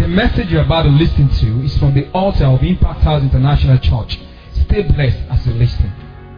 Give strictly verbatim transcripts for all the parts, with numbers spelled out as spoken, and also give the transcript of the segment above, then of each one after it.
The message you're about to listen to is from the altar of Impact House International Church. Stay blessed as you listen.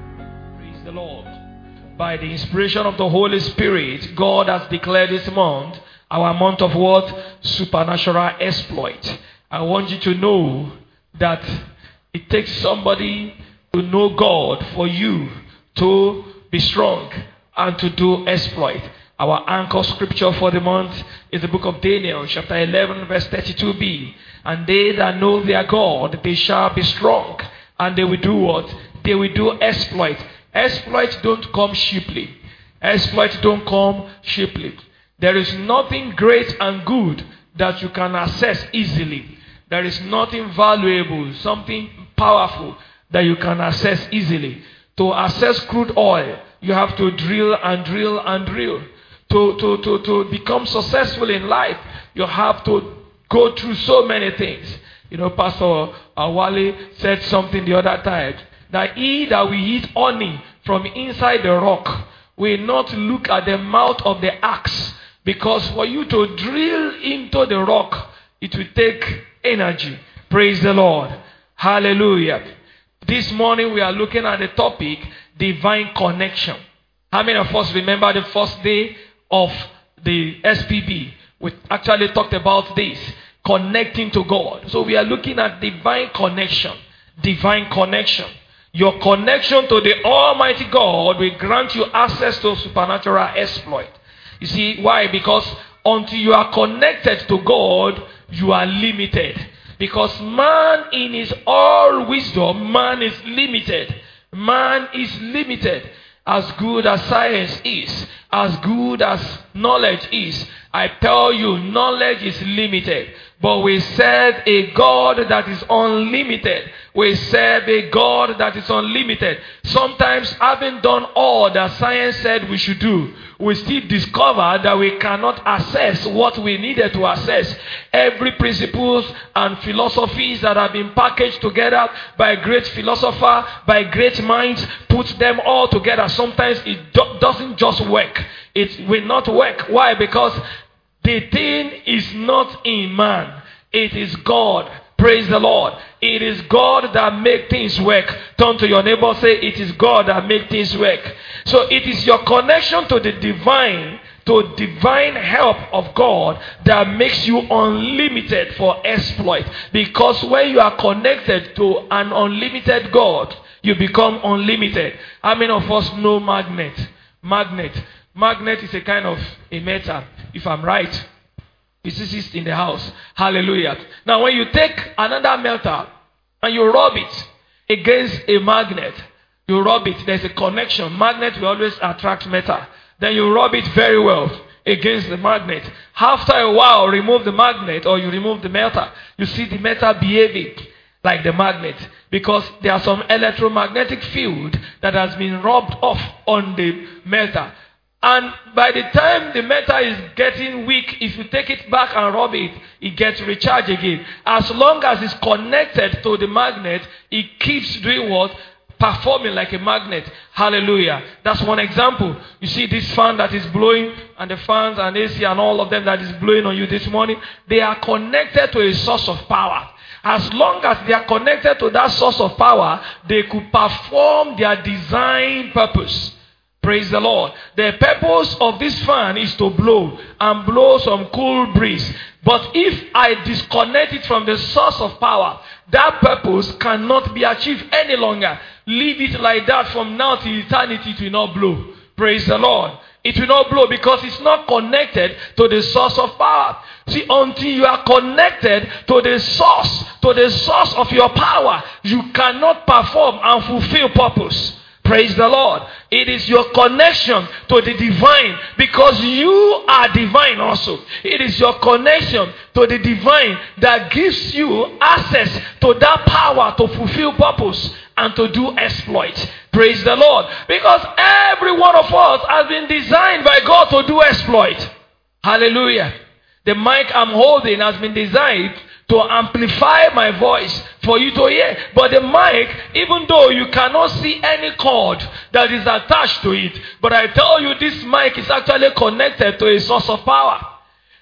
Praise the Lord. By the inspiration of the Holy Spirit, God has declared this month our month of what? Supernatural exploit. I want you to know that it takes somebody to know God for you to be strong and to do exploit. Our anchor scripture for the month is the book of Daniel, chapter eleven, verse thirty-two b. And they that know their God, they shall be strong. And they will do what? They will do exploit. Exploit don't come cheaply. Exploit don't come cheaply. There is nothing great and good that you can access easily. There is nothing valuable, something powerful that you can access easily. To access crude oil, you have to drill and drill and drill. To, to, to, to become successful in life, you have to go through so many things. You know, Pastor Awale said something the other time, that he that will eat honey from inside the rock will not look at the mouth of the axe, because for you to drill into the rock, it will take energy. Praise the Lord. Hallelujah. This morning we are looking at the topic, divine connection. How many of us remember the first day of the S P B? We actually talked about this, connecting to God. So we are looking at divine connection. Divine connection. Your connection to the Almighty God will grant you access to supernatural exploit. You see, why? Because until you are connected to God, you are limited. Because man in his all wisdom, man is limited. Man is limited. As good as science is, as good as knowledge is, I tell you, knowledge is limited. But we serve a God that is unlimited. We serve a God that is unlimited. Sometimes, having done all that science said we should do, we still discover that we cannot access what we needed to access. Every principles and philosophies that have been packaged together by a great philosopher, by great minds, put them all together. Sometimes it do- doesn't just work. It will not work. Why? Because the thing is not in man. It is God. Praise the Lord. It is God that makes things work. Turn to your neighbor, say, it is God that makes things work. So it is your connection to the divine, to divine help of God that makes you unlimited for exploit. Because when you are connected to an unlimited God, you become unlimited. How many of us know magnet? Magnet. Magnet is a kind of a metal, if I'm right. Physicist in the house. Hallelujah. Now when you take another metal and you rub it against a magnet, you rub it, there's a connection. Magnet will always attract metal. Then you rub it very well against the magnet. After a while, remove the magnet or you remove the metal. You see the metal behaving like the magnet, because there are some electromagnetic field that has been rubbed off on the metal. And by the time the metal is getting weak, if you take it back and rub it, it gets recharged again. As long as it's connected to the magnet, it keeps doing what? Performing like a magnet. Hallelujah. That's one example. You see this fan that is blowing, and the fans and A C and all of them that is blowing on you this morning, they are connected to a source of power. As long as they are connected to that source of power, they could perform their design purpose. Praise the Lord. The purpose of this fan is to blow and blow some cool breeze. But if I disconnect it from the source of power, that purpose cannot be achieved any longer. Leave it like that from now to eternity, it will not blow. Praise the Lord. It will not blow because it's not connected to the source of power. See, until you are connected to the source, to the source of your power, you cannot perform and fulfill purpose. Praise the Lord. It is your connection to the divine, because you are divine also. It is your connection to the divine that gives you access to that power to fulfill purpose and to do exploit. Praise the Lord. Because every one of us has been designed by God to do exploit. Hallelujah. The mic I'm holding has been designed to amplify my voice for you to hear. But the mic, even though you cannot see any cord that is attached to it, but I tell you, this mic is actually connected to a source of power.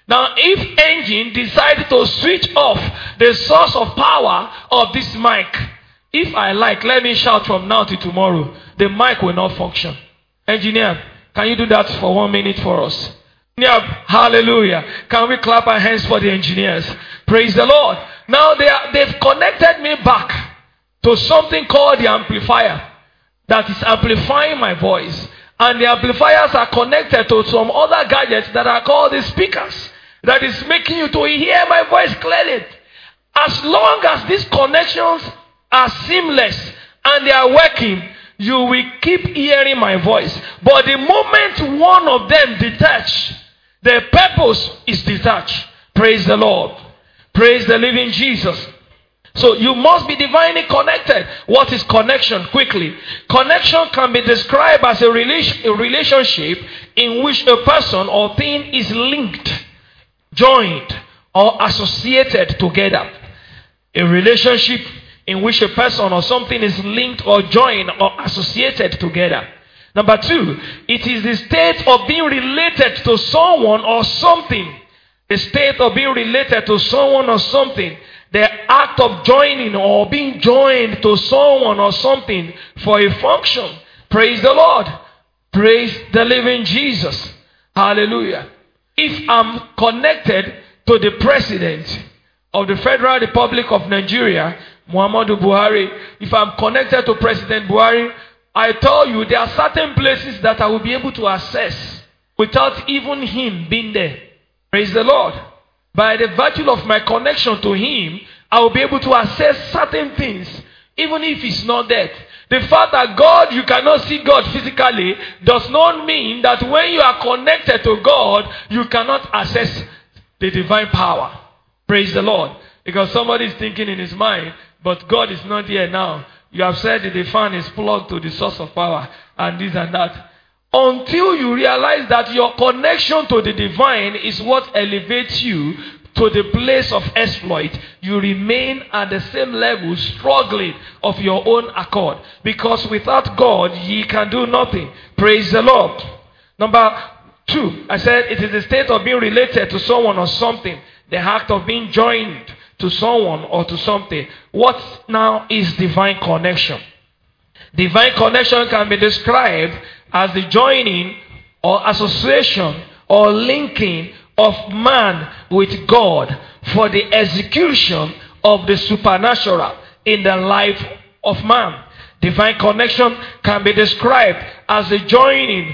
Now, if engine decides to switch off the source of power of this mic, if I like, let me shout from now to tomorrow, the mic will not function. Engineer, can you do that for one minute for us? Yeah, hallelujah. Can we clap our hands for the engineers? Praise the Lord. Now they are, they've connected me back to something called the amplifier that is amplifying my voice. And the amplifiers are connected to some other gadgets that are called the speakers. That is making you to hear my voice clearly. As long as these connections are seamless and they are working, you will keep hearing my voice. But the moment one of them detach, the purpose is detached. Praise the Lord. Praise the living Jesus. So you must be divinely connected. What is connection? Quickly. Connection can be described as a, relation, a relationship in which a person or thing is linked, joined, or associated together. A relationship in which a person or something is linked or joined or associated together. Number two, it is the state of being related to someone or something. The state of being related to someone or something. The act of joining or being joined to someone or something for a function. Praise the Lord. Praise the living Jesus. Hallelujah. If I'm connected to the president of the Federal Republic of Nigeria, Muhammadu Buhari, if I'm connected to President Buhari, I tell you there are certain places that I will be able to access without even him being there. Praise the Lord. By the virtue of my connection to him, I will be able to access certain things, even if he's not there. The fact that God, you cannot see God physically, does not mean that when you are connected to God, you cannot access the divine power. Praise the Lord. Because somebody is thinking in his mind, but God is not here now. You have said that the fan is plugged to the source of power, and this and that. Until you realize that your connection to the divine is what elevates you to the place of exploit, you remain at the same level, struggling of your own accord. Because without God, ye can do nothing. Praise the Lord. Number two, I said it is the state of being related to someone or something. The act of being joined to someone or to something. What now is divine connection? Divine connection can be described as the joining or association or linking of man with God for the execution of the supernatural in the life of man. Divine connection can be described as the joining,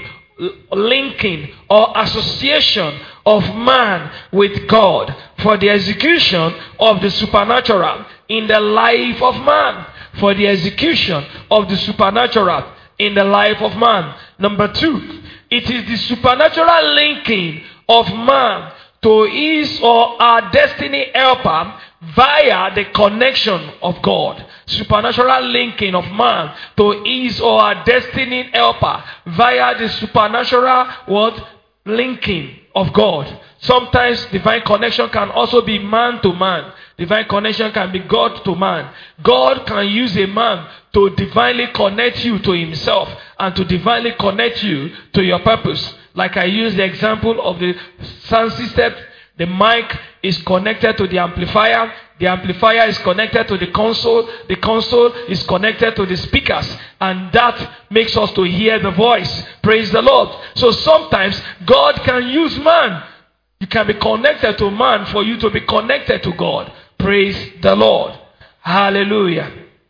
linking, or association of man with God for the execution of the supernatural in the life of man. For the execution of the supernatural in the life of man. Number two, it is the supernatural linking of man to his or our destiny helper via the connection of God. Supernatural linking of man to his or our destiny helper via the supernatural what? Linking of God. Sometimes divine connection can also be man to man. Divine connection can be God to man. God can use a man to divinely connect you to himself and to divinely connect you to your purpose. Like I used the example of the sound system. The mic is connected to the amplifier. The amplifier is connected to the console. The console is connected to the speakers. And that makes us to hear the voice. Praise the Lord. So sometimes God can use man. You can be connected to man for you to be connected to God. Praise the Lord. Hallelujah.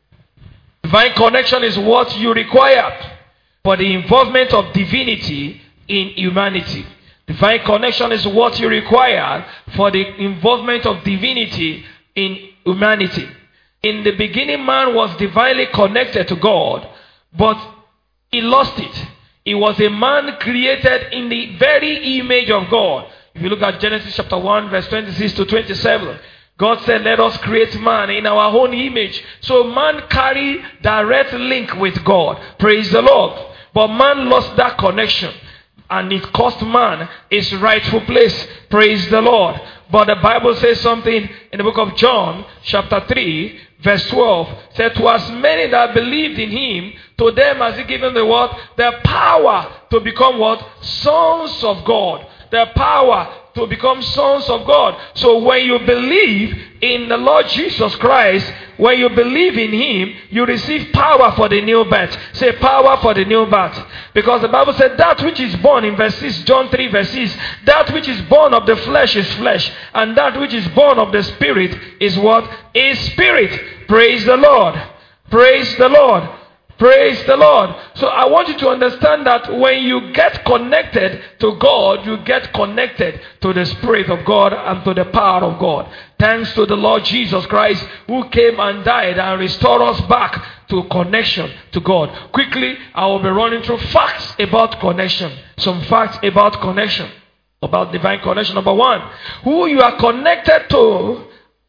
Divine connection is what you require for the involvement of divinity in humanity. Divine connection is what you require for the involvement of divinity in humanity. In the beginning, man was divinely connected to God, but he lost it. He was a man created in the very image of God. If you look at Genesis chapter one, verse twenty-six to twenty-seven, God said, let us create man in our own image. So man carried direct link with God. Praise the Lord. But man lost that connection. And it cost man his rightful place. Praise the Lord. But the Bible says something in the book of John, chapter three, verse twelve. Said, to as many that believed in him, to them has he given the what? The power to become what? Sons of God. The power to become sons of God. So when you believe in the Lord Jesus Christ, when you believe in Him, you receive power for the new birth. Say power for the new birth. Because the Bible said that which is born in verse six, John three verse six, that which is born of the flesh is flesh, and that which is born of the spirit is what? Is spirit. Praise the Lord. Praise the Lord. Praise the Lord. So I want you to understand that when you get connected to God, you get connected to the Spirit of God and to the power of God. Thanks to the Lord Jesus Christ, who came and died and restored us back to connection to God. Quickly, I will be running through facts about connection. Some facts about connection. About divine connection. Number one, who you are connected to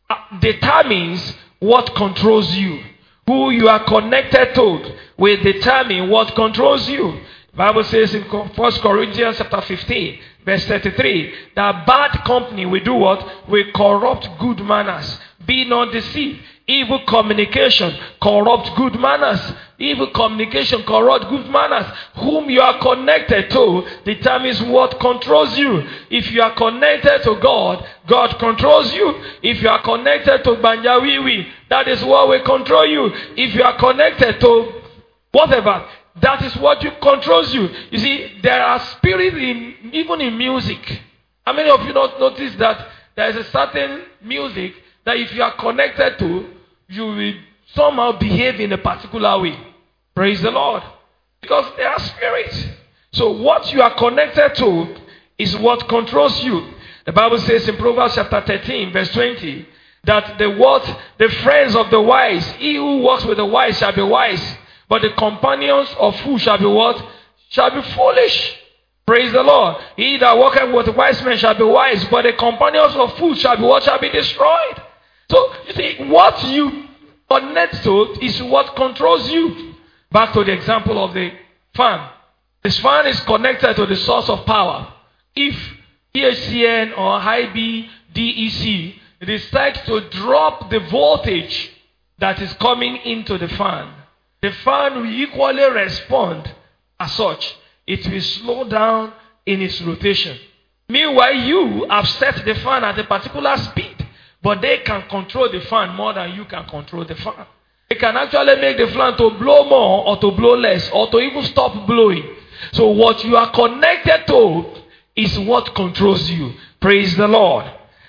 determines what controls you. Who you are connected to will determine what controls you. The Bible says in First Corinthians chapter fifteen, verse thirty-three, that bad company will do what? Will corrupt good manners. Be not deceived. Evil communication corrupts good manners. Evil communication corrupts good manners. Whom you are connected to determines what controls you. If you are connected to God, God controls you. If you are connected to Banjawiwi, that is what will control you. If you are connected to whatever, that is what you controls you. You see, there are spirits in even in music. How many of you not notice that there is a certain music that if you are connected to, you will somehow behave in a particular way? Praise the Lord. Because they are spirits. So what you are connected to is what controls you. The Bible says in Proverbs chapter thirteen, verse twenty, that the what? The friends of the wise, he who walks with the wise shall be wise, but the companions of fools shall be what? Shall be foolish. Praise the Lord. He that walketh with wise men shall be wise, but the companions of fools shall be what? Shall be destroyed. So, you see, what you connect to is what controls you. Back to the example of the fan. This fan is connected to the source of power. If P H C N or high B D E C decides to drop the voltage that is coming into the fan, the fan will equally respond as such. It will slow down in its rotation. Meanwhile, you have set the fan at a particular speed. But they can control the fan more than you can control the fan. They can actually make the fan to blow more or to blow less or to even stop blowing. So what you are connected to is what controls you. Praise the Lord.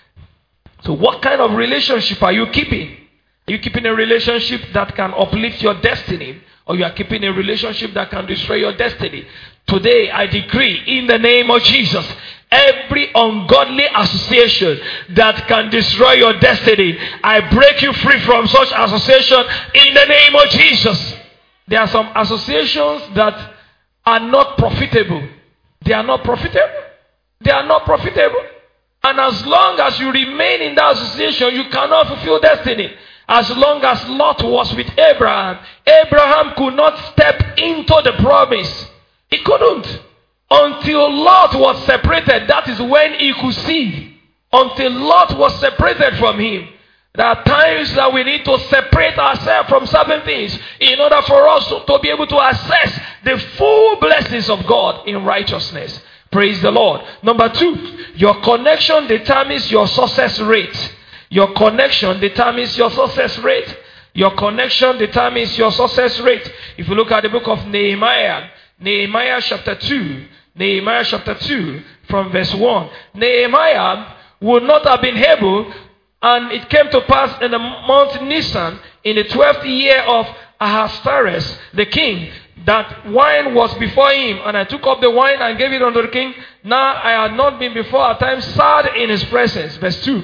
So what kind of relationship are you keeping? Are you keeping a relationship that can uplift your destiny? Or you are keeping a relationship that can destroy your destiny? Today I decree in the name of Jesus, every ungodly association that can destroy your destiny, I break you free from such association in the name of Jesus. There are some associations that are not profitable. They are not profitable. They are not profitable. And as long as you remain in that association, you cannot fulfill destiny. As long as Lot was with Abraham, Abraham could not step into the promise. He couldn't. Until Lot was separated, that is when he could see. Until Lot was separated from him. There are times that we need to separate ourselves from certain things in order for us to, to be able to access the full blessings of God in righteousness. Praise the Lord. Number two, your connection determines your success rate. Your connection determines your success rate. Your connection determines your success rate. If you look at the book of Nehemiah, Nehemiah chapter two, Nehemiah chapter two, from verse one. Nehemiah would not have been able, and it came to pass in the month Nisan, in the twelfth year of Ahasuerus, the king, that wine was before him, and I took up the wine and gave it unto the king. Now I had not been before a time sad in his presence. Verse two.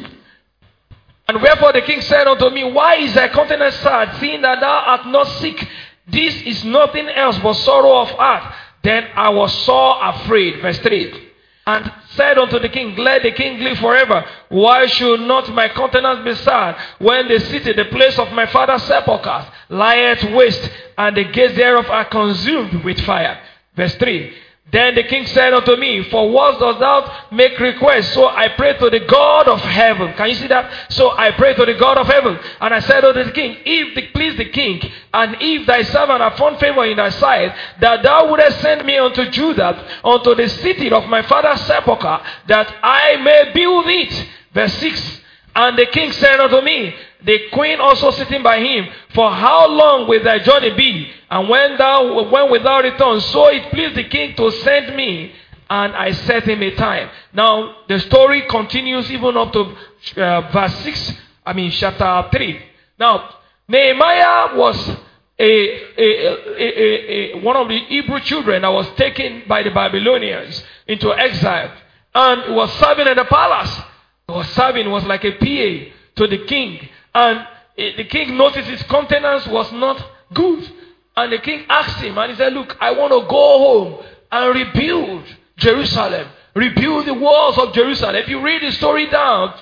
And wherefore the king said unto me, why is thy countenance sad, seeing that thou art not sick? This is nothing else but sorrow of heart. Then I was sore afraid. Verse three. And said unto the king, let the king live forever. Why should not my countenance be sad, when the city, the place of my father's sepulchre, lieth waste, and the gates thereof are consumed with fire? Verse three. Then the king said unto me, For what dost thou make request? So I prayed to the God of heaven. Can you see that? So I prayed to the God of heaven. And I said unto the king, If it please the king, and if thy servant have found favor in thy sight, that thou wouldest send me unto Judah, unto the city of my father's sepulchre, that I may build it. Verse six. And the king said unto me, the queen also sitting by him, For how long will thy journey be? And when thou when wilt thou return? So it pleased the king to send me, and I set him a time. Now the story continues even up to uh, verse six. I mean chapter three. Now Nehemiah was a, a, a, a, a one of the Hebrew children that was taken by the Babylonians into exile, and he was serving in the palace. He was serving was like a P A to the king. And the king noticed his countenance was not good. And the king asked him, and he said, Look, I want to go home and rebuild Jerusalem. Rebuild the walls of Jerusalem. If you read the story down,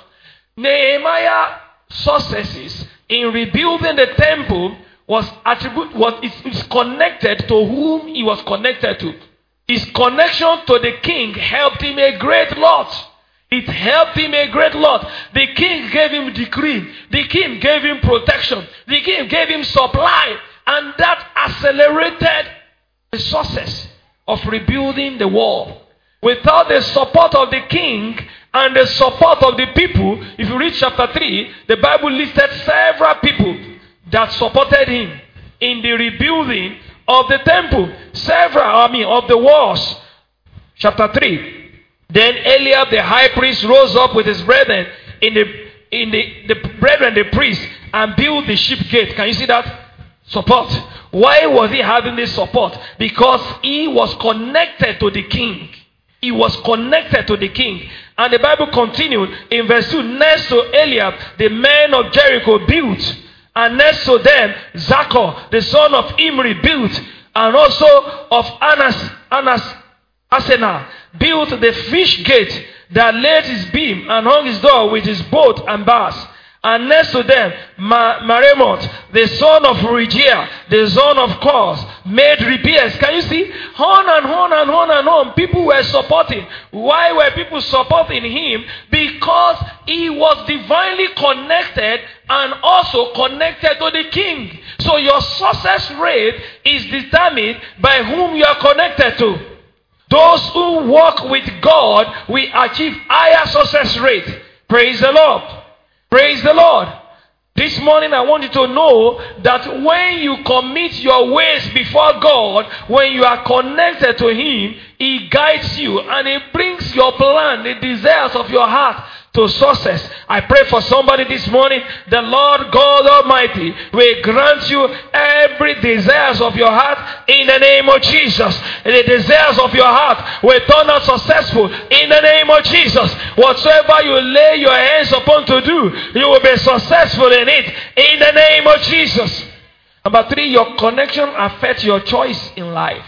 Nehemiah's successes in rebuilding the temple was attribute was is connected to whom he was connected to. His connection to the king helped him a great lot. It helped him a great lot. The king gave him decree. The king gave him protection. The king gave him supply. And that accelerated the success of rebuilding the wall. Without the support of the king and the support of the people, if you read chapter three, the Bible listed several people that supported him in the rebuilding of the temple. Several, I mean, of the walls. Chapter three. Then Eliab the high priest rose up with his brethren in the in the, the brethren the priest and built the sheep gate. Can you see that? Support. Why was he having this support? Because he was connected to the king. He was connected to the king. And the Bible continued in verse two. Next to Eliab, the men of Jericho built. And next to them, Zachor, the son of Imri, built. And also of Anas, Anas, Asenah, built the fish gate that laid his beam and hung his door with his boat and bars. And next to them, Ma- Maremoth, the son of Regiah, the son of Cos, made repairs. Can you see? On and on and on and on. People were supporting. Why were people supporting him? Because he was divinely connected and also connected to the king. So your success rate is determined by whom you are connected to. Those who walk with God will achieve higher success rate. Praise the Lord. Praise the Lord. This morning I want you to know that when you commit your ways before God, when you are connected to Him, He guides you and He brings your plan, the desires of your heart to success. I pray for somebody this morning. The Lord God Almighty will grant you every desires of your heart in the name of Jesus. And the desires of your heart will turn out successful in the name of Jesus. Whatsoever you lay your hands upon to do, you will be successful in it in the name of Jesus. Number three, your connection affects your choice in life.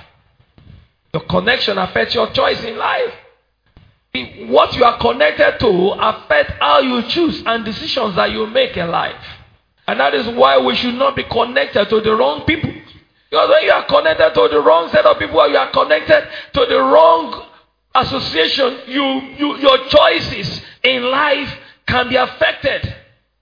Your connection affects your choice in life. What you are connected to affects how you choose and decisions that you make in life. And that is why we should not be connected to the wrong people. Because when you are connected to the wrong set of people, or you are connected to the wrong association, you, you your choices in life can be affected.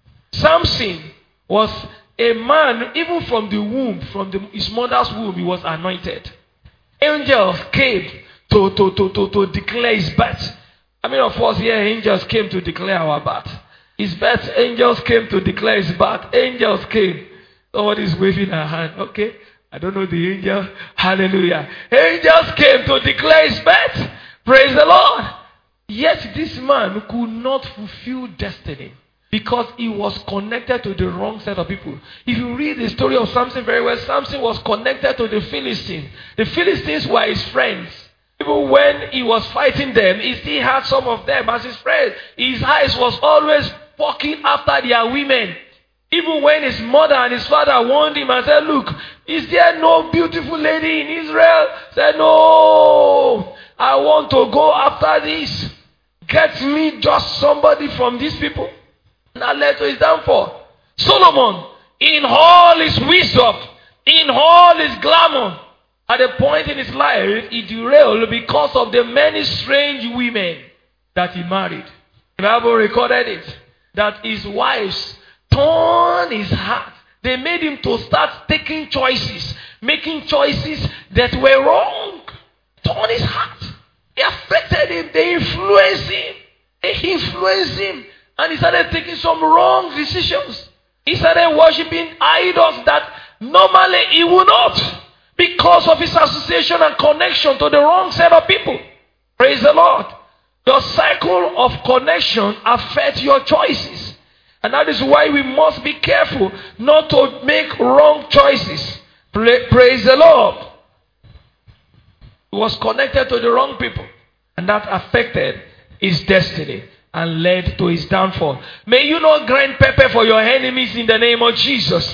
Samson was a man, even from the womb, from the, his mother's womb, he was anointed. Angels came to, to, to, to, to declare his birth. I mean, of course, here angels came to declare our birth. His birth, angels came to declare his birth. Angels came. Somebody's waving a hand. Okay. I don't know the angel. Hallelujah. Angels came to declare his birth. Praise the Lord. Yet this man could not fulfill destiny because he was connected to the wrong set of people. If you read the story of Samson very well, Samson was connected to the Philistines. The Philistines were his friends. Even when he was fighting them, he still had some of them as his friends. His eyes was always walking after their women. Even when his mother and his father warned him and said, look, is there no beautiful lady in Israel? He said, no, I want to go after this. Get me just somebody from these people. And that led to his downfall. Solomon, in all his wisdom, in all his glamour, At a point in his life, he derailed because of the many strange women that he married. The Bible recorded it, that his wives torn his heart. They made him to start taking choices, making choices that were wrong. Torn his heart. They affected him. They influenced him. They influenced him. And he started taking some wrong decisions. He started worshiping idols that normally he would not, because of his association and connection to the wrong set of people. Praise the Lord. Your cycle of connection affects your choices. And that is why we must be careful not to make wrong choices. Praise the Lord. He was connected to the wrong people, and that affected his destiny and led to his downfall. May you not grind pepper for your enemies in the name of Jesus.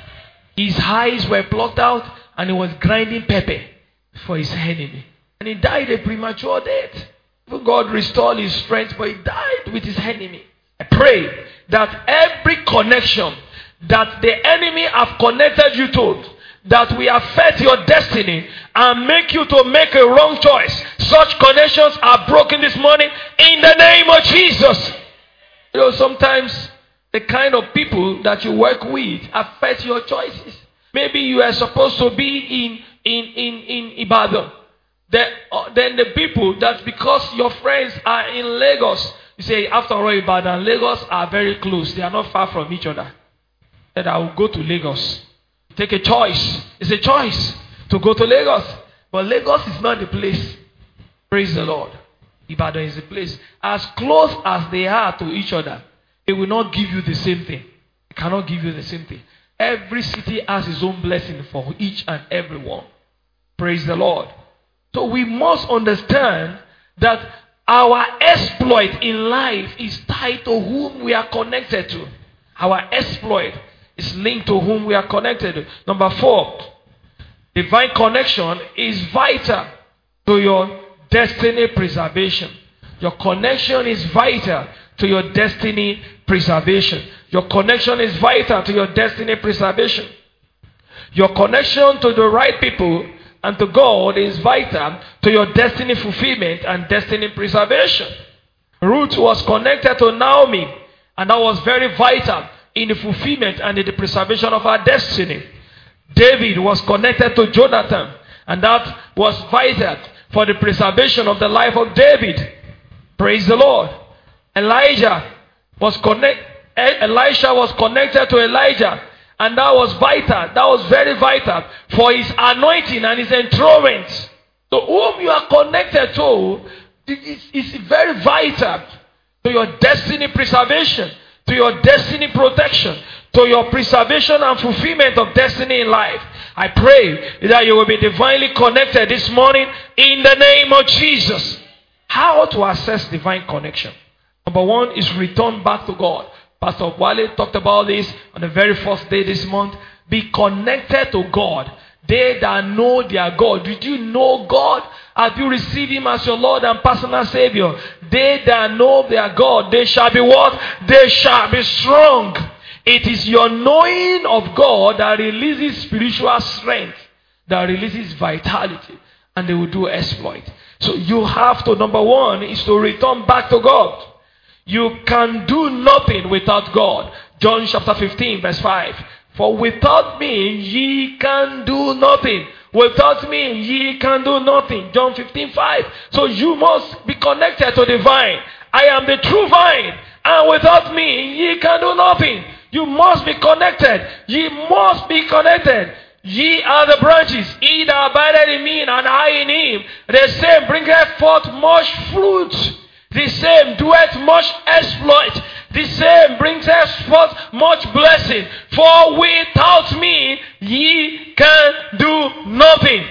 His eyes were plucked out, and he was grinding pepper for his enemy. And he died a premature death. God restored his strength, but he died with his enemy. I pray that every connection that the enemy have connected you to, that will affect your destiny and make you to make a wrong choice, such connections are broken this morning in the name of Jesus. You know, sometimes the kind of people that you work with affect your choices. Maybe you are supposed to be in in in, in Ibadan. Then, uh, then the people that, because your friends are in Lagos, you say, after all, Ibadan and Lagos are very close. They are not far from each other. Then I will go to Lagos. Take a choice. It's a choice to go to Lagos. But Lagos is not the place. Praise the Lord. Ibadan is the place. As close as they are to each other, it will not give you the same thing. It cannot give you the same thing. Every city has its own blessing for each and every one. Praise the Lord. So we must understand that our exploit in life is tied to whom we are connected to. Our exploit is linked to whom we are connected to. Number four, divine connection is vital to your destiny preservation. Your connection is vital to your destiny preservation. Your connection is vital to your destiny preservation. Your connection to the right people and to God is vital to your destiny fulfillment and destiny preservation. Ruth was connected to Naomi, and that was very vital in the fulfillment and in the preservation of her destiny. David was connected to Jonathan, and that was vital for the preservation of the life of David. Praise the Lord. Elijah was connected. Elisha was connected to Elijah, and that was vital. That was very vital for his anointing and his enthronement. So whom you are connected to is, is very vital to your destiny preservation, to your destiny protection, to your preservation and fulfillment of destiny in life. I pray that you will be divinely connected this morning in the name of Jesus. How to assess divine connection? Number one is return back to God. Pastor Wale talked about this on the very first day this month. Be connected to God. They that know their God. Did you know God? Have you received Him as your Lord and personal Savior? They that know their God, they shall be what? They shall be strong. It is your knowing of God that releases spiritual strength, that releases vitality, and they will do exploit. So you have to, number one, is to return back to God. You can do nothing without God. John chapter fifteen verse five. For without me ye can do nothing. Without me ye can do nothing. John fifteen five. So you must be connected to the vine. I am the true vine. And without me ye can do nothing. You must be connected. Ye must be connected. Ye are the branches. He that abideth in me and I in him, the same bringeth forth much fruit. The same doeth much exploit. The same brings us forth much blessing. For without me, ye can do nothing.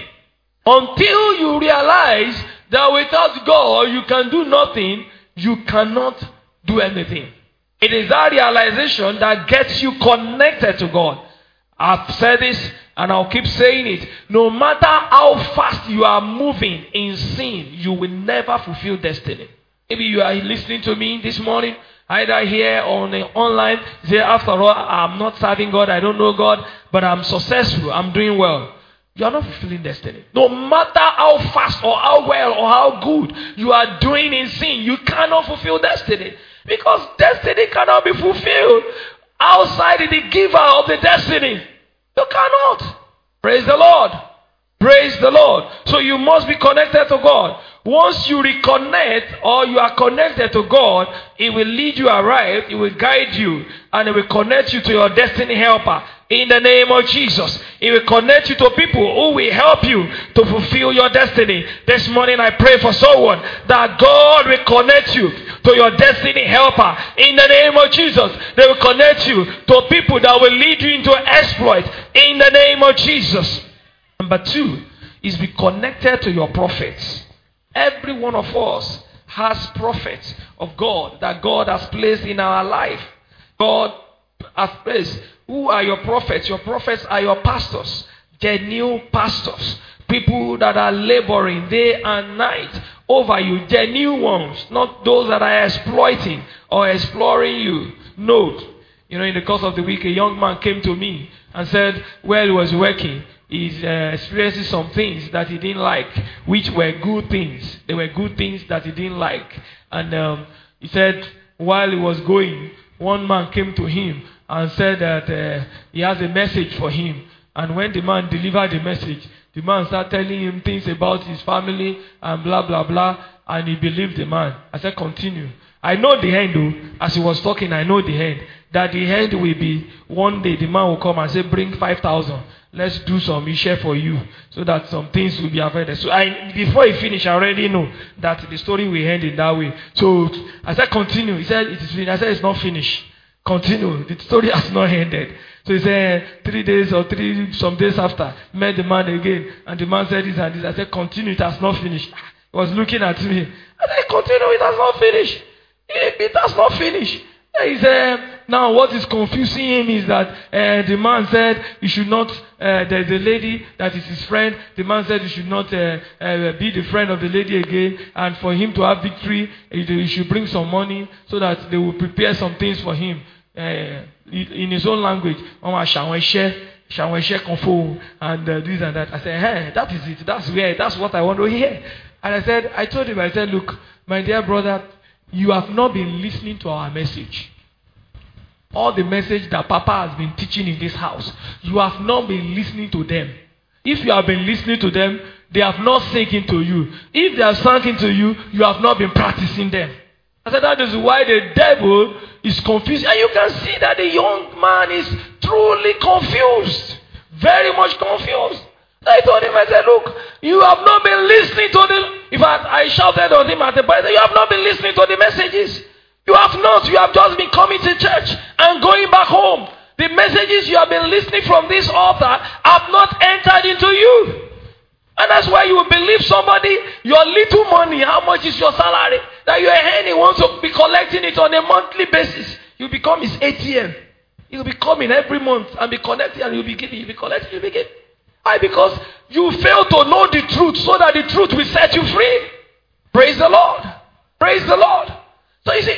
Until you realize that without God, you can do nothing, you cannot do anything. It is that realization that gets you connected to God. I've said this and I'll keep saying it. No matter how fast you are moving in sin, you will never fulfill destiny. Maybe you are listening to me this morning, either here or on, online. Say, after all, I'm not serving God, I don't know God, but I'm successful, I'm doing well. You are not fulfilling destiny. No matter how fast or how well or how good you are doing in sin, you cannot fulfill destiny. Because destiny cannot be fulfilled outside the giver of the destiny. You cannot. Praise the Lord. Praise the Lord. So you must be connected to God. Once you reconnect or you are connected to God, He will lead you aright, He will guide you, and He will connect you to your destiny helper. In the name of Jesus, He will connect you to people who will help you to fulfill your destiny. This morning I pray for someone that God will connect you to your destiny helper. In the name of Jesus, they will connect you to people that will lead you into exploit. In the name of Jesus. Number two is be connected to your prophets. Every one of us has prophets of God that God has placed in our life. God has placed. Who are your prophets? Your prophets are your pastors. Genuine pastors. People that are laboring day and night over you. Genuine ones. Not those that are exploiting or exploring you. No. You know, in the course of the week, a young man came to me and said, while he was working, he's uh, experiencing some things that he didn't like, which were good things. They were good things that he didn't like. And um, he said, while he was going, one man came to him and said that uh, he has a message for him. And when the man delivered the message, the man started telling him things about his family and blah, blah, blah. And he believed the man. I said, continue. I know the end though. As he was talking, I know the end. That the end will be one day the man will come and say, bring five thousand. Let's do some share for you so that some things will be avoided. So I, before he finished, I already know that the story will end in that way. So I said, continue. He said, it is finished. I said, it's not finished. Continue. The story has not ended. So he said, three days or three, some days after, met the man again. And the man said this and this. I said, continue. It has not finished. He was looking at me. I said, continue. It has not finished. It has not finished. He said, now what is confusing him is that uh, the man said you should not, uh, there's a lady that is his friend. The man said you should not uh, uh, be the friend of the lady again. And for him to have victory, you should bring some money so that they will prepare some things for him. Uh, in his own language, and uh, this and that. I said, hey, that is it. That's where, that's what I want to hear. And I said, I told him, I said, look, my dear brother, you have not been listening to our message. All the message that Papa has been teaching in this house, you have not been listening to them. If you have been listening to them, they have not sunk into you. If they have sunk into you, you have not been practicing them. I said that is why the devil is confused. And you can see that the young man is truly confused. Very much confused. I told him, I said, look, you have not been listening to the... In fact, I shouted on him at the point, you have not been listening to the messages. You have not. You have just been coming to church and going back home. The messages you have been listening from this altar have not entered into you. And that's why you will believe somebody, your little money, how much is your salary, that you are earning, wants to be collecting it on a monthly basis. You become his A T M. You'll be coming every month and be connecting and you'll be giving, you'll be collecting, you'll be giving. Why? Because you fail to know the truth so that the truth will set you free. Praise the Lord. Praise the Lord. So you see,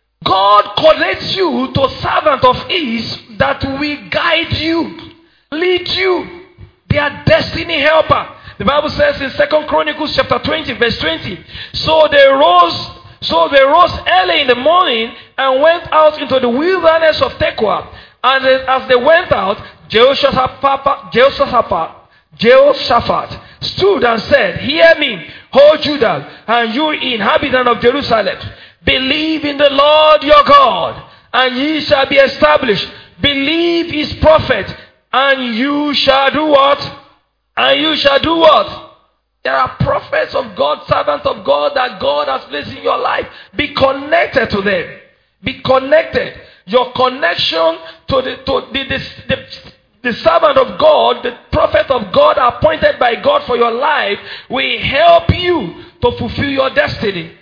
God connects you to servants of His that will guide you, lead you. They are destiny helper. The Bible says in Second Chronicles chapter twenty, verse twenty. So they rose, so they rose early in the morning and went out into the wilderness of Tekoa. And as they went out, Jehoshaphat, Jehoshaphat, Jehoshaphat stood and said, hear me, O Judah, and you inhabitant of Jerusalem. Believe in the Lord your God, and ye shall be established. Believe his prophet, and you shall do what? And you shall do what? There are prophets of God, servants of God that God has placed in your life. Be connected to them. Be connected. Your connection to the to the, the, the, the servant of God, the prophet of God appointed by God for your life will help you to fulfill your destiny.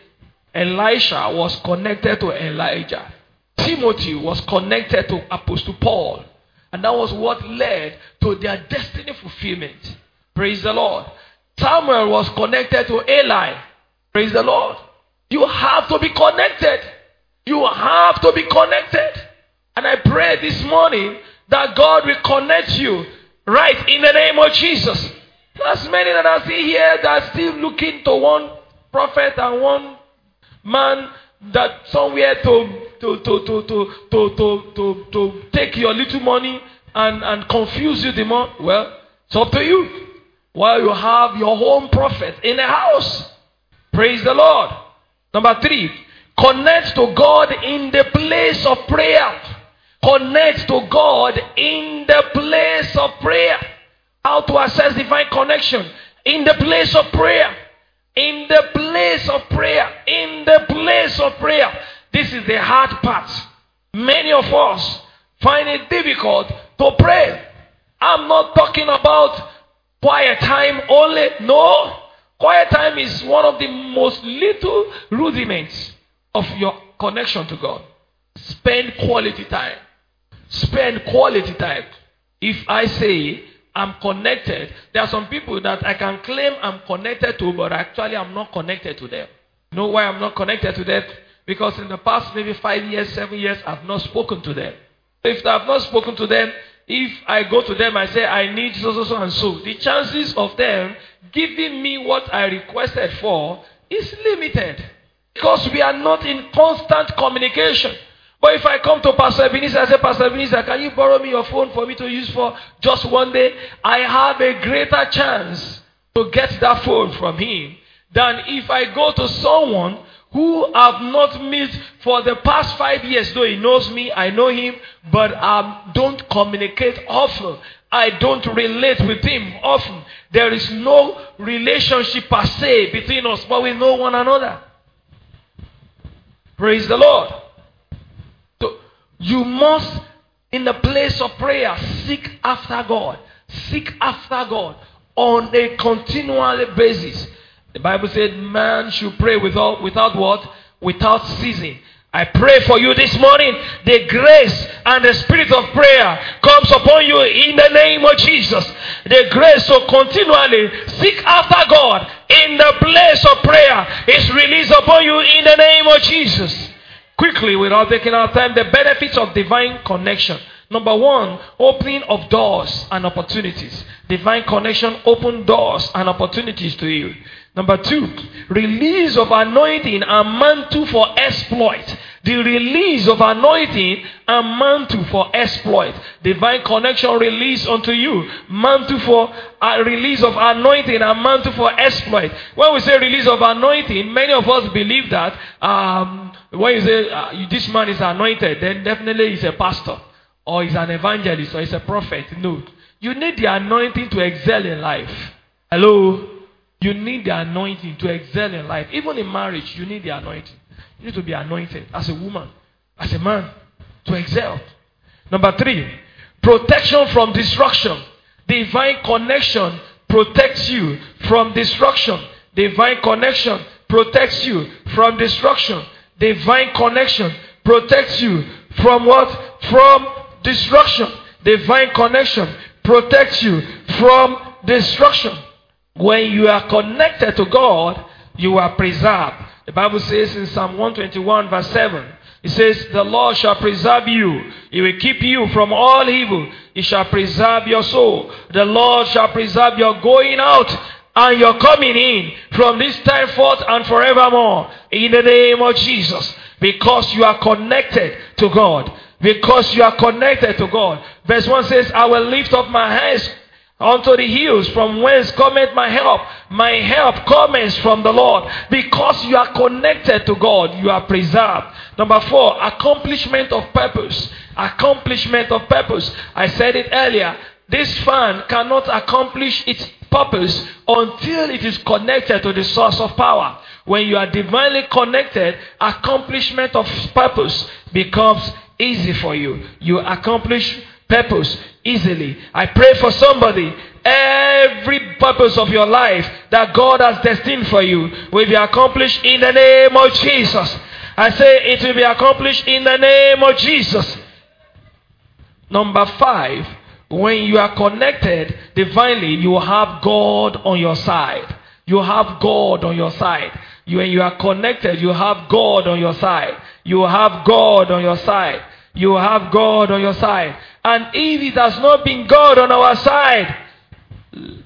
Elisha was connected to Elijah. Timothy was connected to Apostle Paul. And that was what led to their destiny fulfillment. Praise the Lord. Samuel was connected to Eli. Praise the Lord. You have to be connected. You have to be connected. And I pray this morning that God will connect you right in the name of Jesus. There's many that are still here that are still looking to one prophet and one man that somewhere to to to to to to to, to, to take your little money and, and confuse you the more. Well, it's up to you. While you have your own prophet in the house. Praise the Lord. Number three, connect to God in the place of prayer. Connect to God in the place of prayer. How to access divine connection? In the place of prayer. In the place of prayer. In the place of prayer. This is the hard part. Many of us find it difficult to pray. I'm not talking about quiet time only. No. Quiet time is one of the most little rudiments of your connection to God. Spend quality time. Spend quality time. If I say I'm connected, there are some people that I can claim I'm connected to, but actually I'm not connected to them. You know why I'm not connected to them? Because in the past maybe five years, seven years, I've not spoken to them. If I've not spoken to them, if I go to them, I say I need so, so, so, and so. The chances of them giving me what I requested for is limited. Because we are not in constant communication. But if I come to Pastor Ebenezer, I say, Pastor Ebenezer, can you borrow me your phone for me to use for just one day? I have a greater chance to get that phone from him than if I go to someone who I've not met for the past five years. Though he knows me, I know him, but I don't communicate often. I don't relate with him often. There is no relationship per se between us, but we know one another. Praise the Lord. So you must, in the place of prayer, seek after God. Seek after God on a continual basis. The Bible said man should pray without, without what? Without ceasing. I pray for you this morning. The grace and the spirit of prayer comes upon you in the name of Jesus. The grace to continually seek after God in the place of prayer is released upon you in the name of Jesus. Quickly, without taking our time, the benefits of divine connection. Number one, opening of doors and opportunities. Divine connection open doors and opportunities to you. Number two, release of anointing and mantle for exploit. The release of anointing and mantle for exploit. Divine connection release unto you. Mantle for a release of anointing and mantle for exploit. When we say release of anointing, many of us believe that um, when you say uh, this man is anointed, then definitely he's a pastor or he's an evangelist or he's a prophet. No. You need the anointing to excel in life. Hello? You need the anointing to excel in life. Even in marriage, you need the anointing. You need to be anointed as a woman, as a man, to excel. Number three, protection from destruction. Divine connection protects you from destruction. Divine connection protects you from destruction. Divine connection protects you from what? From destruction. Divine connection protects you from destruction. When you are connected to God, you are preserved. The Bible says in Psalm one twenty-one verse seven, it says, the Lord shall preserve you. He will keep you from all evil. He shall preserve your soul. The Lord shall preserve your going out and your coming in from this time forth and forevermore. In the name of Jesus. Because you are connected to God. Because you are connected to God. Verse one says, I will lift up my hands unto the hills, from whence cometh my help. My help comes from the Lord. Because you are connected to God, you are preserved. Number four, accomplishment of purpose. Accomplishment of purpose. I said it earlier. This fan cannot accomplish its purpose until it is connected to the source of power. When you are divinely connected, accomplishment of purpose becomes easy for you. You accomplish purpose easily. I pray for somebody, every purpose of your life that God has destined for you will be accomplished in the name of Jesus. I say it will be accomplished in the name of Jesus. Number five, when you are connected divinely, you have God on your side. You have God on your side. You, when you are connected, you have God on your side. You have God on your side. You have God on your side. And if it has not been God on our side,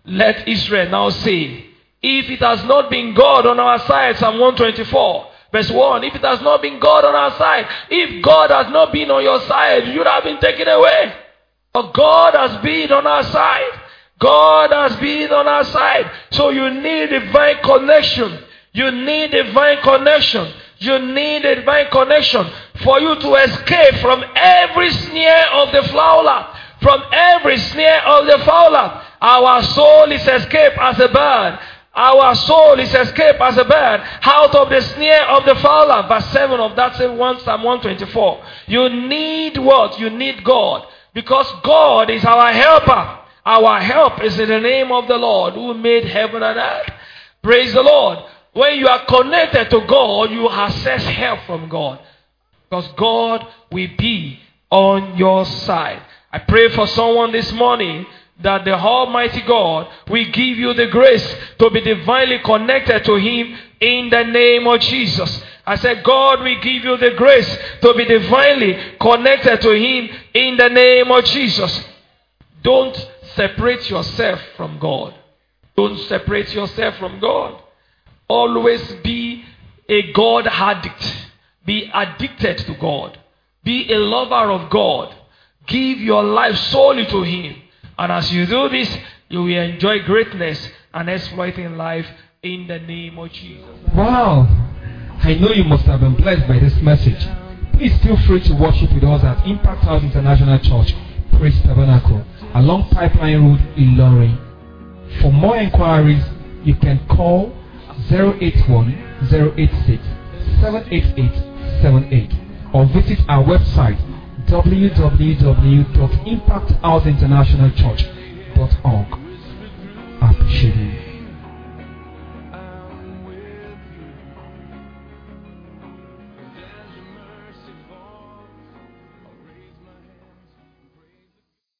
Let Israel now say, if it has not been God on our side, Psalm one twenty-four, verse one, if it has not been God on our side, if God has not been on your side, you would have been taken away. But God has been on our side. God has been on our side. So you need divine connection. You need divine connection. You need a divine connection for you to escape from every snare of the fowler. From every snare of the fowler. Our soul is escaped as a bird. Our soul is escaped as a bird out of the snare of the fowler. Verse seven of that same one, Psalm one twenty-four. You need what? You need God. Because God is our helper. Our help is in the name of the Lord who made heaven and earth. Praise the Lord. When you are connected to God, you access help from God. Because God will be on your side. I pray for someone this morning that the Almighty God will give you the grace to be divinely connected to Him in the name of Jesus. I said, God will give you the grace to be divinely connected to Him in the name of Jesus. Don't separate yourself from God. Don't separate yourself from God. Always be a God addict. Be addicted to God. Be a lover of God. Give your life solely to Him. And as you do this, you will enjoy greatness and exploit in life in the name of Jesus. Wow! I know you must have been blessed by this message. Please feel free to worship with us at Impact House International Church, Praise Tabernacle, along Pipeline Road, Ilorin. For more inquiries, you can call zero eight one, zero eight six, seven eight eight seven eight or visit our website w w w dot impact house international church